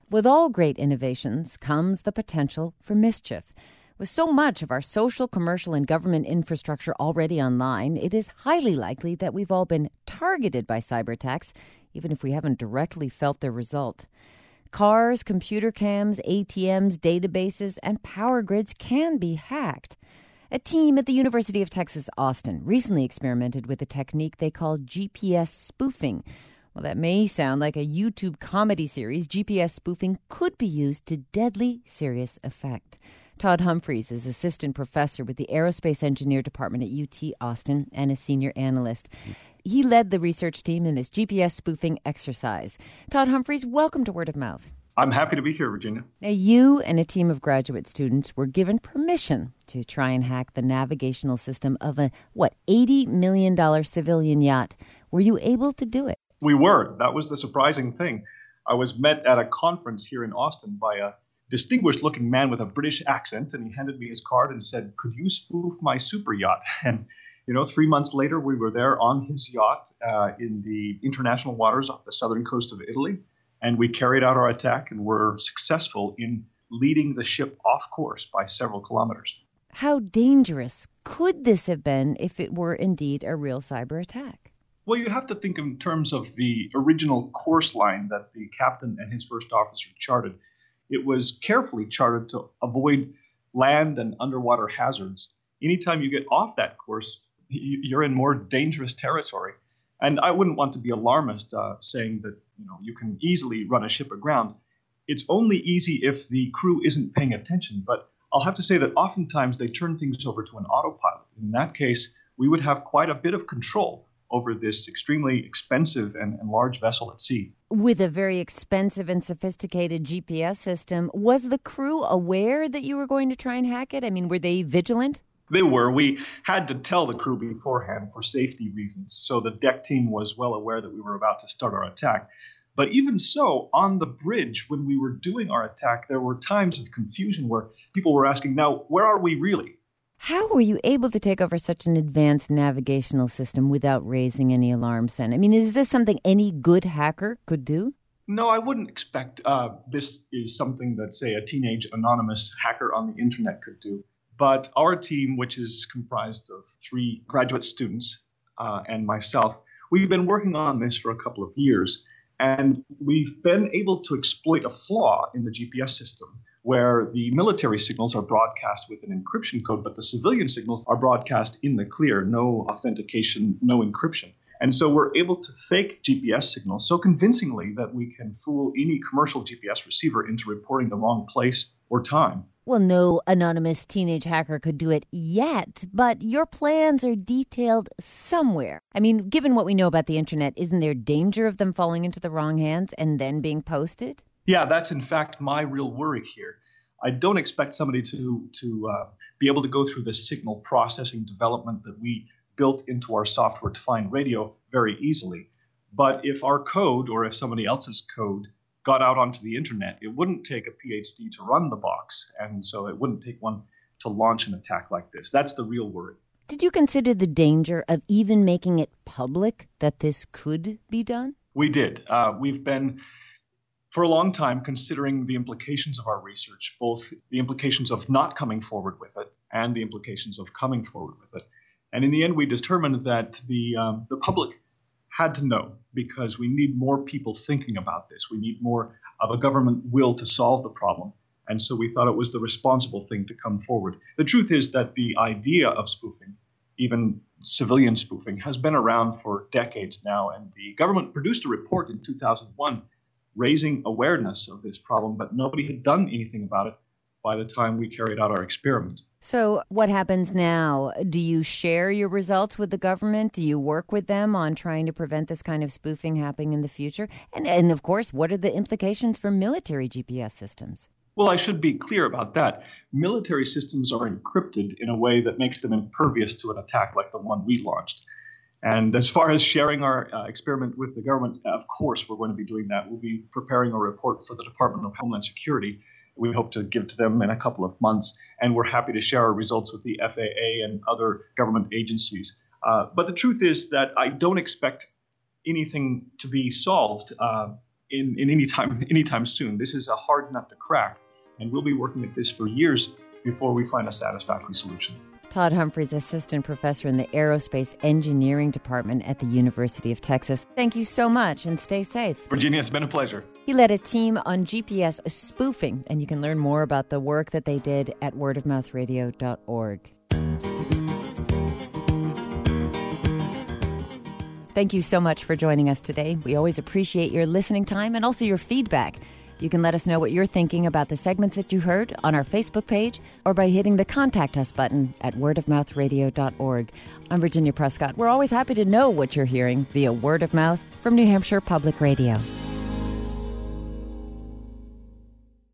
With all great innovations comes the potential for mischief. With so much of our social, commercial, and government infrastructure already online, it is highly likely that we've all been targeted by cyber attacks, even if we haven't directly felt their result. Cars, computer cams, ATMs, databases, and power grids can be hacked. A team at the University of Texas, Austin, recently experimented with a technique they call GPS spoofing. While that may sound like a YouTube comedy series, GPS spoofing could be used to deadly serious effect. Todd Humphreys is assistant professor with the Aerospace Engineer Department at UT Austin and a senior analyst. He led the research team in this GPS spoofing exercise. Todd Humphreys, welcome to Word of Mouth. I'm happy to be here, Virginia. Now, you and a team of graduate students were given permission to try and hack the navigational system of a, $80 million civilian yacht. Were you able to do it? We were. That was the surprising thing. I was met at a conference here in Austin by a distinguished-looking man with a British accent, and he handed me his card and said, "Could you spoof my super yacht?" And, 3 months later, we were there on his yacht in the international waters off the southern coast of Italy, and we carried out our attack and were successful in leading the ship off course by several kilometers. How dangerous could this have been if it were indeed a real cyber attack? Well, you have to think in terms of the original course line that the captain and his first officer charted. It was carefully charted to avoid land and underwater hazards. Anytime you get off that course, you're in more dangerous territory. And I wouldn't want to be alarmist saying that you can easily run a ship aground. It's only easy if the crew isn't paying attention. But I'll have to say that oftentimes they turn things over to an autopilot. In that case, we would have quite a bit of control over this extremely expensive and large vessel at sea. With a very expensive and sophisticated GPS system, was the crew aware that you were going to try and hack it? I mean, were they vigilant? They were. We had to tell the crew beforehand for safety reasons, so the deck team was well aware that we were about to start our attack. But even so, on the bridge, when we were doing our attack, there were times of confusion where people were asking, now, where are we really? How were you able to take over such an advanced navigational system without raising any alarms then? I mean, is this something any good hacker could do? No, I wouldn't expect this is something that, say, a teenage anonymous hacker on the internet could do. But our team, which is comprised of 3 graduate students and myself, we've been working on this for a couple of years. And we've been able to exploit a flaw in the GPS system where the military signals are broadcast with an encryption code, but the civilian signals are broadcast in the clear, no authentication, no encryption. And so we're able to fake GPS signals so convincingly that we can fool any commercial GPS receiver into reporting the wrong place or time. Well, no anonymous teenage hacker could do it yet, but your plans are detailed somewhere. I mean, given what we know about the internet, isn't there danger of them falling into the wrong hands and then being posted? Yeah, that's in fact my real worry here. I don't expect somebody to be able to go through the signal processing development that we built into our software-defined radio very easily. But if our code or if somebody else's code got out onto the internet, it wouldn't take a PhD to run the box. And so it wouldn't take one to launch an attack like this. That's the real worry. Did you consider the danger of even making it public that this could be done? We did. We've been, for a long time, considering the implications of our research, both the implications of not coming forward with it and the implications of coming forward with it. And in the end, we determined that the public had to know, because we need more people thinking about this. We need more of a government will to solve the problem. And so we thought it was the responsible thing to come forward. The truth is that the idea of spoofing, even civilian spoofing, has been around for decades now. And the government produced a report in 2001 raising awareness of this problem, but nobody had done anything about it by the time we carried out our experiment. So what happens now? Do you share your results with the government? Do you work with them on trying to prevent this kind of spoofing happening in the future? And of course, what are the implications for military GPS systems? Well, I should be clear about that. Military systems are encrypted in a way that makes them impervious to an attack like the one we launched. And as far as sharing our experiment with the government, of course, we're going to be doing that. We'll be preparing a report for the Department of Homeland Security. We hope to give to them in a couple of months, and we're happy to share our results with the FAA and other government agencies. But the truth is that I don't expect anything to be solved in anytime soon. This is a hard nut to crack, and we'll be working at this for years before we find a satisfactory solution. Todd Humphreys, assistant professor in the Aerospace Engineering Department at the University of Texas. Thank you so much, and stay safe. Virginia, it's been a pleasure. He led a team on GPS spoofing, and you can learn more about the work that they did at wordofmouthradio.org. Thank you so much for joining us today. We always appreciate your listening time and also your feedback. You can let us know what you're thinking about the segments that you heard on our Facebook page or by hitting the Contact Us button at wordofmouthradio.org. I'm Virginia Prescott. We're always happy to know what you're hearing via word of mouth from New Hampshire Public Radio.